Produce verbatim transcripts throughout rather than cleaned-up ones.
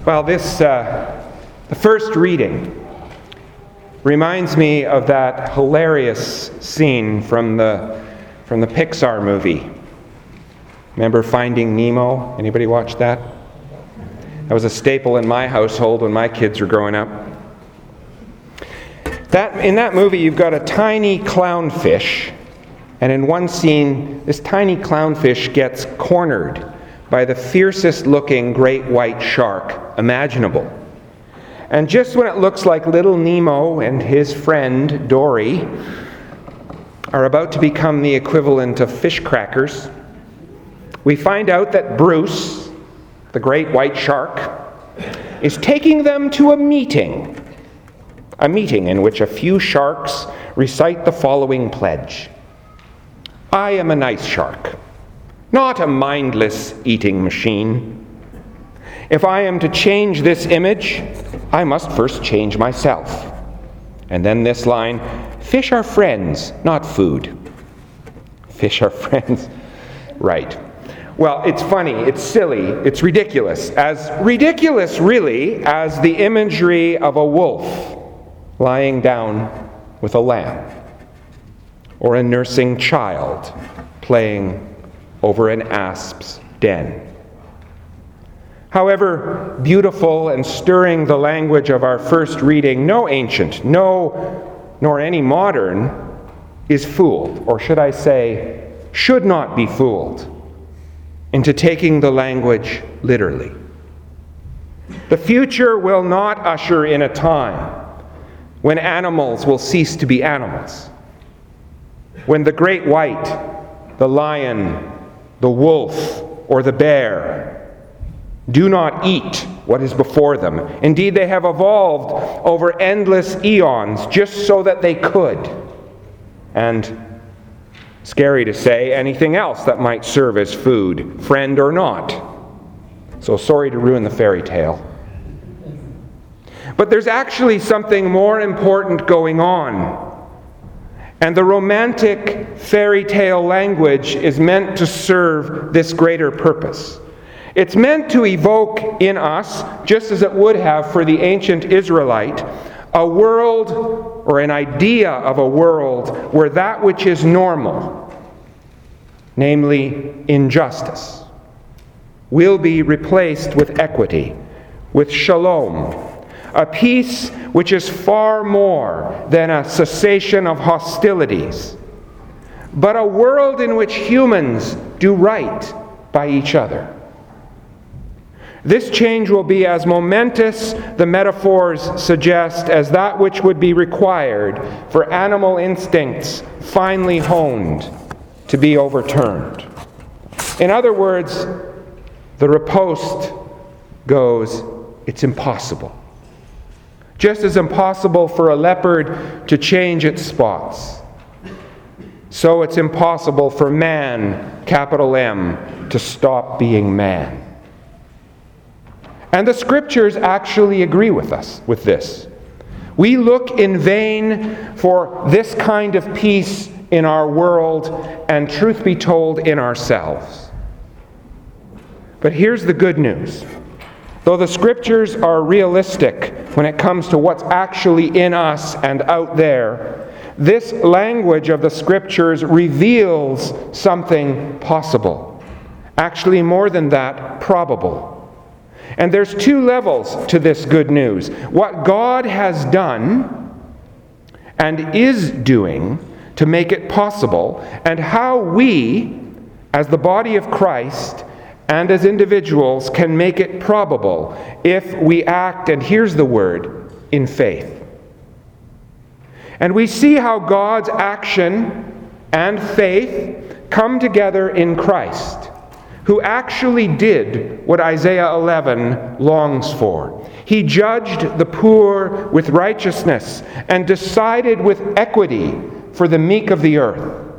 Well, this, uh, the first reading reminds me of that hilarious scene from the, from the Pixar movie. Remember Finding Nemo? Anybody watch that? That was a staple in my household when my kids were growing up. That, in that movie, you've got a tiny clownfish, and in one scene, this tiny clownfish gets cornered by the fiercest-looking great white shark imaginable. And just when it looks like little Nemo and his friend Dory are about to become the equivalent of fish crackers, we find out that Bruce, the great white shark, is taking them to a meeting. A meeting in which a few sharks recite the following pledge. I am a nice shark, not a mindless eating machine. If I am to change this image, I must first change myself. And then this line, fish are friends, not food. Fish are friends. Right. Well, it's funny, it's silly, it's ridiculous. As ridiculous, really, as the imagery of a wolf lying down with a lamb, or a nursing child playing over an asp's den. However beautiful and stirring the language of our first reading, no ancient, no, nor any modern, is fooled, or should I say, should not be fooled, into taking the language literally. The future will not usher in a time when animals will cease to be animals, when the great white, the lion, the wolf, or the bear do not eat what is before them. Indeed, they have evolved over endless eons just so that they could. And, scary to say, anything else that might serve as food, friend or not. So sorry to ruin the fairy tale. But there's actually something more important going on. And the romantic fairy tale language is meant to serve this greater purpose. It's meant to evoke in us, just as it would have for the ancient Israelite, a world or an idea of a world where that which is normal, namely injustice, will be replaced with equity, with shalom, a peace which is far more than a cessation of hostilities, but a world in which humans do right by each other. This change will be as momentous, the metaphors suggest, as that which would be required for animal instincts finely honed to be overturned. In other words, the riposte goes, it's impossible. Just as impossible for a leopard to change its spots, so it's impossible for man, capital M, to stop being man. And the Scriptures actually agree with us with this. We look in vain for this kind of peace in our world and, truth be told, in ourselves. But here's the good news. Though the Scriptures are realistic when it comes to what's actually in us and out there, this language of the Scriptures reveals something possible. Actually, more than that, probable. And there's two levels to this good news. What God has done and is doing to make it possible, and how we, as the body of Christ and as individuals, can make it probable if we act, and here's the word, in faith. And we see how God's action and faith come together in Christ, who actually did what Isaiah eleven longs for. He judged the poor with righteousness and decided with equity for the meek of the earth.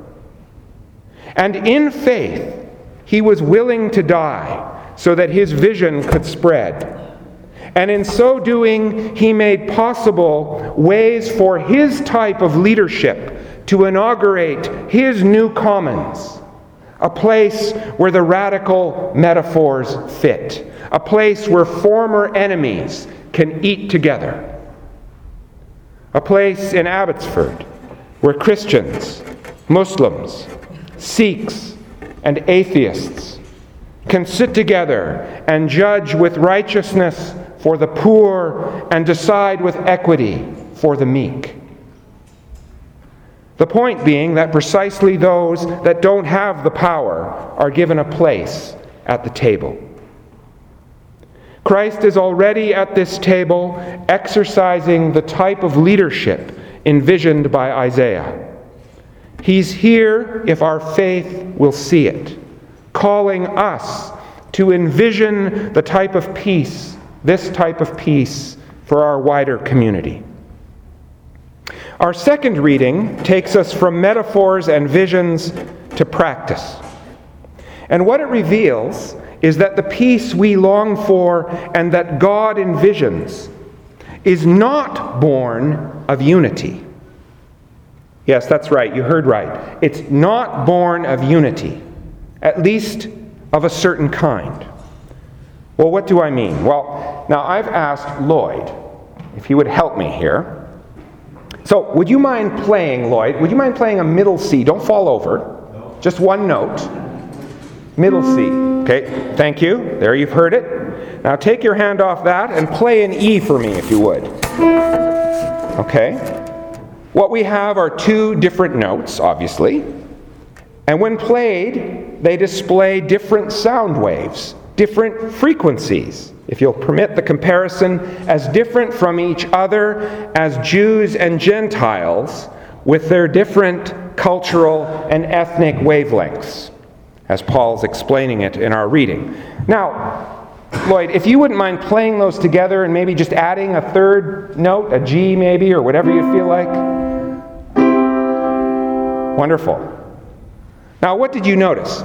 And in faith, he was willing to die so that his vision could spread. And in so doing, he made possible ways for his type of leadership to inaugurate his new commons, a place where the radical metaphors fit, a place where former enemies can eat together, a place in Abbotsford where Christians, Muslims, Sikhs, and atheists can sit together and judge with righteousness for the poor and decide with equity for the meek. The point being that precisely those that don't have the power are given a place at the table. Christ is already at this table exercising the type of leadership envisioned by Isaiah. He's here if our faith will see it, calling us to envision the type of peace, this type of peace for our wider community. Our second reading takes us from metaphors and visions to practice. And what it reveals is that the peace we long for and that God envisions is not born of unity. Yes, that's right, you heard right. It's not born of unity, at least of a certain kind. Well, what do I mean? Well, now I've asked Lloyd if he would help me here. So, would you mind playing, Lloyd, would you mind playing a middle C? Don't fall over. No. Just one note. Middle C. Okay, thank you. There, you've heard it. Now take your hand off that and play an E for me, if you would. Okay. What we have are two different notes, obviously. And when played, they display different sound waves, different frequencies, if you'll permit the comparison, as different from each other as Jews and Gentiles with their different cultural and ethnic wavelengths, as Paul's explaining it in our reading. Now, Lloyd, if you wouldn't mind playing those together and maybe just adding a third note, a G maybe, or whatever you feel like. Wonderful. Now, what did you notice?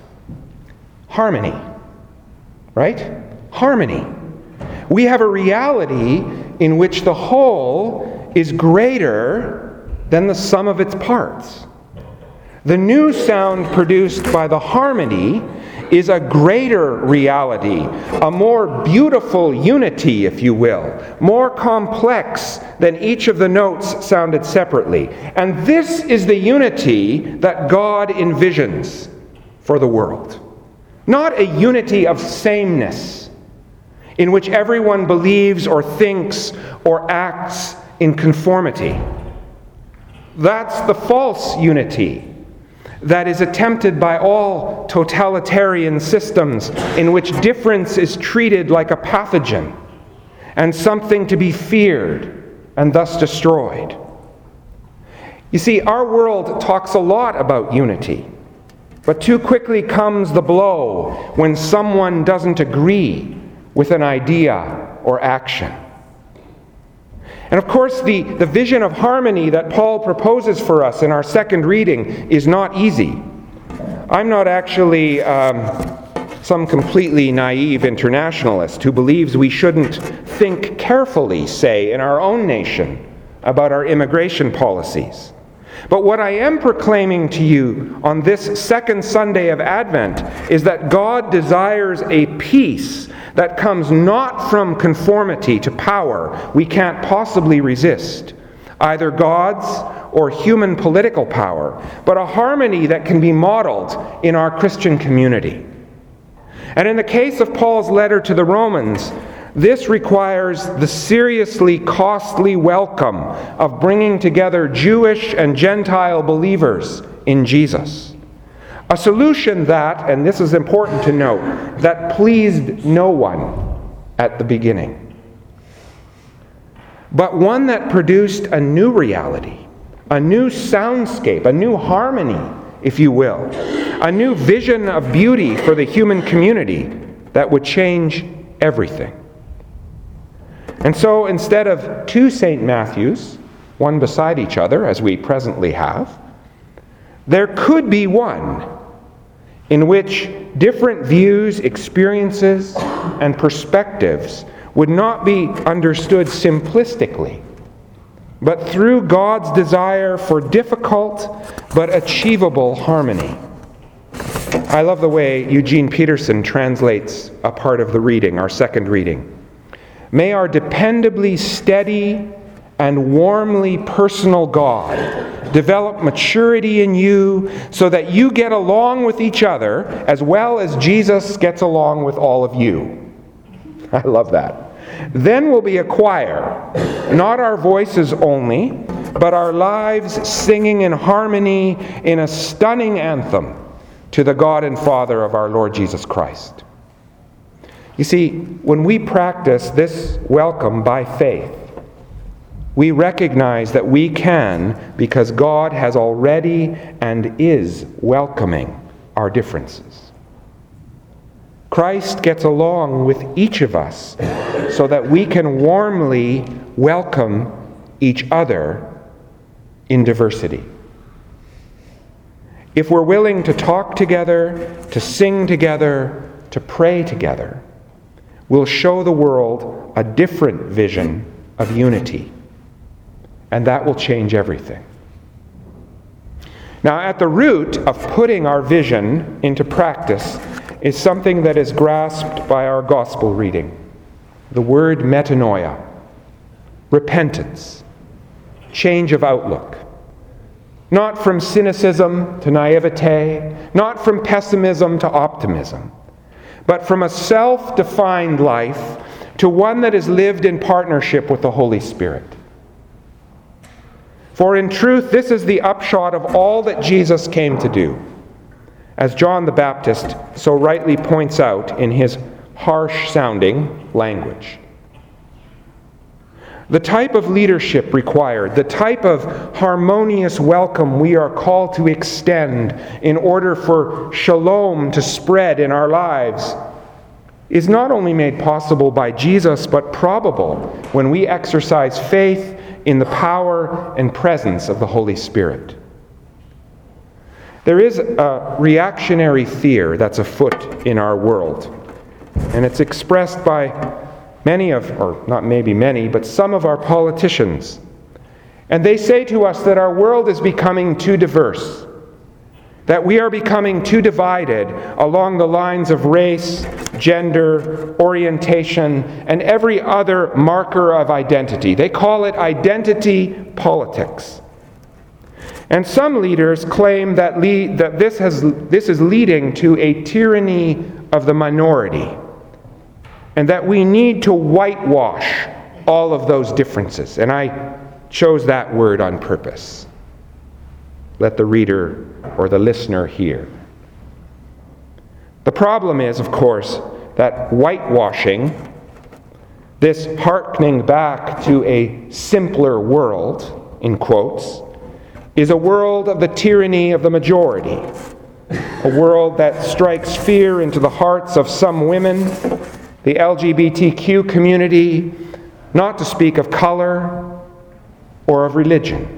Harmony. Right? Harmony. We have a reality in which the whole is greater than the sum of its parts. The new sound produced by the harmony is a greater reality, a more beautiful unity, if you will, more complex than each of the notes sounded separately. And this is the unity that God envisions for the world. Not a unity of sameness, in which everyone believes or thinks or acts in conformity. That's the false unity that is attempted by all totalitarian systems in which difference is treated like a pathogen and something to be feared and thus destroyed. You see, our world talks a lot about unity, but too quickly comes the blow when someone doesn't agree with an idea or action. And of course, the, the vision of harmony that Paul proposes for us in our second reading is not easy. I'm not actually um, some completely naive internationalist who believes we shouldn't think carefully, say, in our own nation about our immigration policies. But what I am proclaiming to you on this second Sunday of Advent is that God desires a peace that comes not from conformity to power we can't possibly resist, either God's or human political power, but a harmony that can be modeled in our Christian community. And in the case of Paul's letter to the Romans, this requires the seriously costly welcome of bringing together Jewish and Gentile believers in Jesus. A solution that, and this is important to note, that pleased no one at the beginning, but one that produced a new reality, a new soundscape, a new harmony, if you will, a new vision of beauty for the human community that would change everything. And so instead of two Saint Matthews, one beside each other, as we presently have, there could be one in which different views, experiences, and perspectives would not be understood simplistically, but through God's desire for difficult but achievable harmony. I love the way Eugene Peterson translates a part of the reading, our second reading. May our dependably steady and warmly personal God develop maturity in you so that you get along with each other as well as Jesus gets along with all of you. I love that. Then we'll be a choir, not our voices only, but our lives singing in harmony in a stunning anthem to the God and Father of our Lord Jesus Christ. You see, when we practice this welcome by faith, we recognize that we can because God has already and is welcoming our differences. Christ gets along with each of us so that we can warmly welcome each other in diversity. If we're willing to talk together, to sing together, to pray together, we'll show the world a different vision of unity. And that will change everything. Now, at the root of putting our vision into practice is something that is grasped by our gospel reading. The word metanoia, repentance, change of outlook. Not from cynicism to naivete, not from pessimism to optimism, but from a self-defined life to one that is lived in partnership with the Holy Spirit. For in truth, this is the upshot of all that Jesus came to do, as John the Baptist so rightly points out in his harsh-sounding language. The type of leadership required, the type of harmonious welcome we are called to extend in order for shalom to spread in our lives, is not only made possible by Jesus, but probable when we exercise faith in the power and presence of the Holy Spirit. There is a reactionary fear that's afoot in our world, and it's expressed by many of, or not maybe many, but some of our politicians. And they say to us that our world is becoming too diverse, that we are becoming too divided along the lines of race, gender, orientation, and every other marker of identity. They call it identity politics. And some leaders claim that, le- that this, has, this is leading to a tyranny of the minority, and that we need to whitewash all of those differences. And I chose that word on purpose. Let the reader or the listener hear. The problem is, of course, that whitewashing, this hearkening back to a simpler world, in quotes, is a world of the tyranny of the majority, a world that strikes fear into the hearts of some women, the L G B T Q community, not to speak of color or of religion.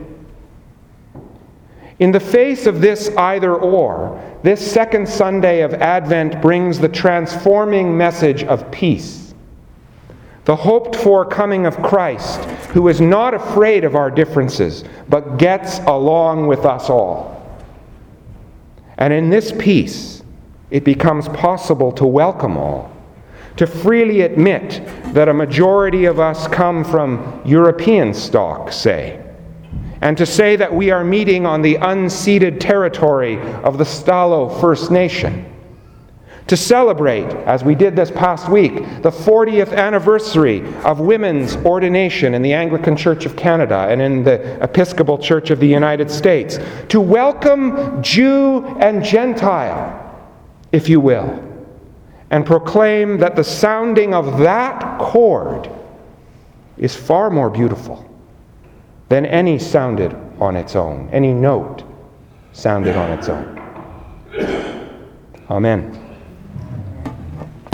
In the face of this either-or, this second Sunday of Advent brings the transforming message of peace, the hoped-for coming of Christ, who is not afraid of our differences, but gets along with us all. And in this peace, it becomes possible to welcome all, to freely admit that a majority of us come from European stock, say, and to say that we are meeting on the unceded territory of the Stalo First Nation, to celebrate, as we did this past week, the fortieth anniversary of women's ordination in the Anglican Church of Canada and in the Episcopal Church of the United States, to welcome Jew and Gentile, if you will, and proclaim that the sounding of that chord is far more beautiful than any sounded on its own, any note sounded on its own. Amen.